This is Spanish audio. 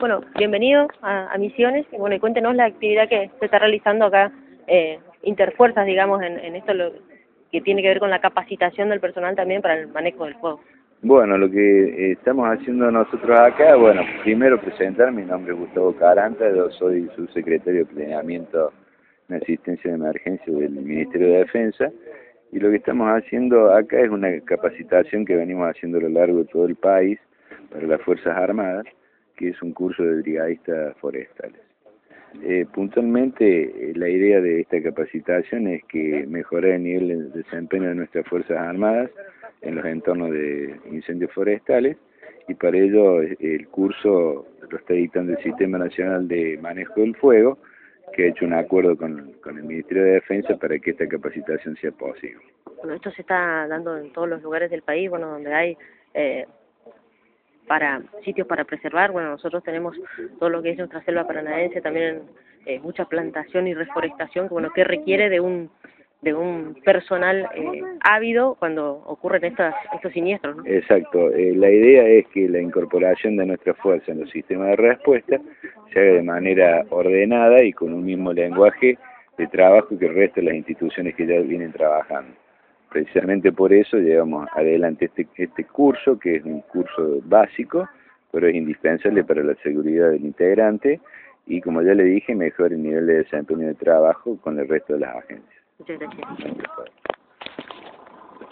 Bueno, bienvenido a Misiones y bueno, y cuéntenos la actividad que se está realizando acá, interfuerzas, digamos, en esto que tiene que ver con la capacitación del personal también para el manejo del fuego. Bueno, lo que estamos haciendo nosotros acá, bueno, primero presentar, mi nombre es Gustavo Caranta, yo soy subsecretario de Planeamiento en Asistencia de Emergencia del Ministerio de Defensa, y lo que estamos haciendo acá es una capacitación que venimos haciendo a lo largo de todo el país para las Fuerzas Armadas, que es un curso de brigadistas forestales. Puntualmente, la idea de esta capacitación es que mejorar el nivel de desempeño de nuestras Fuerzas Armadas en los entornos de incendios forestales, y para ello el curso lo está dictando el Sistema Nacional de Manejo del Fuego, que ha hecho un acuerdo con el Ministerio de Defensa para que esta capacitación sea posible. Bueno, esto se está dando en todos los lugares del país, bueno, donde hay sitios para preservar. Bueno, nosotros tenemos todo lo que es nuestra selva paranaense, también mucha plantación y reforestación, que bueno, que requiere de un personal ávido cuando ocurren estos siniestros, ¿no? Exacto. La idea es que la incorporación de nuestra fuerza en los sistemas de respuesta se haga de manera ordenada y con un mismo lenguaje de trabajo que el resto de las instituciones que ya vienen trabajando. Precisamente por eso llevamos adelante este curso, que es un curso básico, pero es indispensable para la seguridad del integrante y, como ya le dije, mejora el nivel de desempeño de trabajo con el resto de las agencias. Muchas gracias.